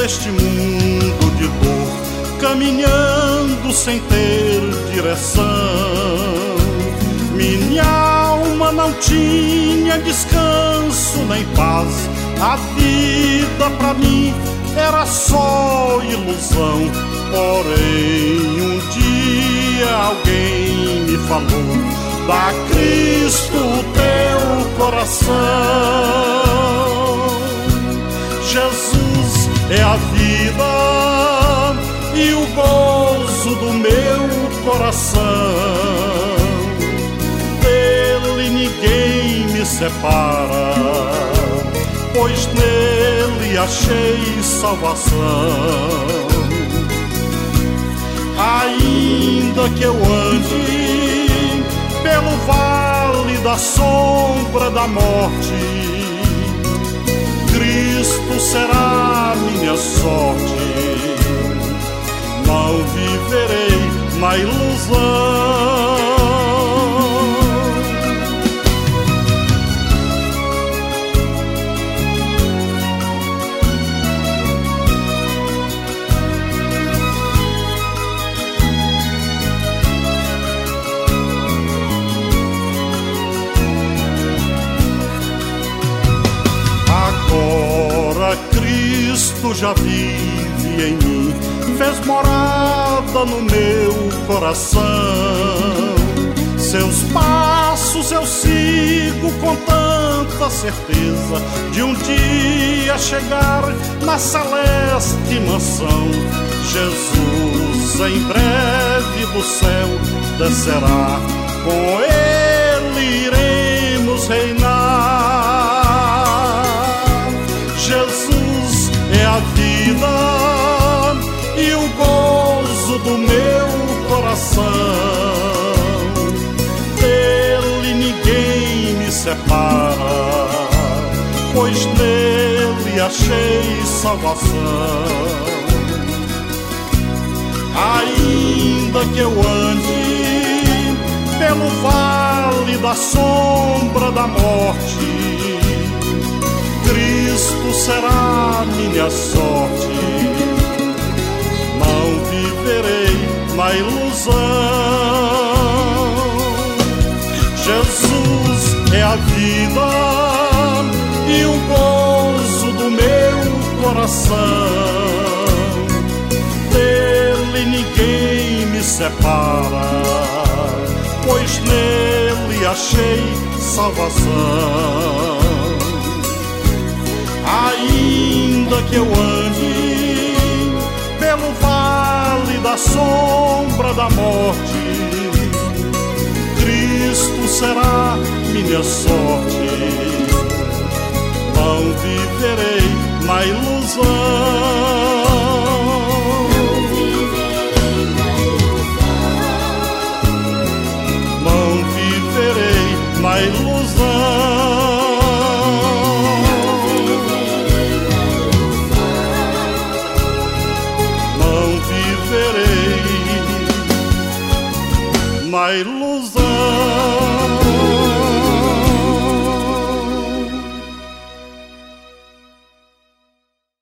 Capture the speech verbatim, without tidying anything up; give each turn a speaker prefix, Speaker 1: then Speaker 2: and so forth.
Speaker 1: neste mundo de dor, caminhando sem ter direção. Minha alma não tinha descanso nem paz, a vida pra mim era só ilusão. Porém um dia alguém me falou: dá Cristo o teu coração. Jesus é a vida e o gozo do meu coração. Dele ninguém me separa, pois nele achei salvação. Ainda que eu ande pelo vale da sombra da morte, Cristo será minha sorte. Não viverei na ilusão. Agora Cristo já vive em mim, fez morada no meu coração. Seus passos eu sigo com tanta certeza de um dia chegar na celeste mansão. Jesus em breve do céu descerá, com ele iremos reinar. Jesus é a vida e o gozo do meu coração. Dele ninguém me separa, pois nele achei salvação. Ainda que eu ande pelo vale da sombra da morte, Cristo será minha sorte. Não viverei na ilusão. Jesus é a vida e o gozo do meu coração. Dele ninguém me separa, pois nele achei salvação. Ainda que eu ande pelo vale da sombra da morte, Cristo será minha sorte. Não viverei na ilusão. Não viverei na ilusão.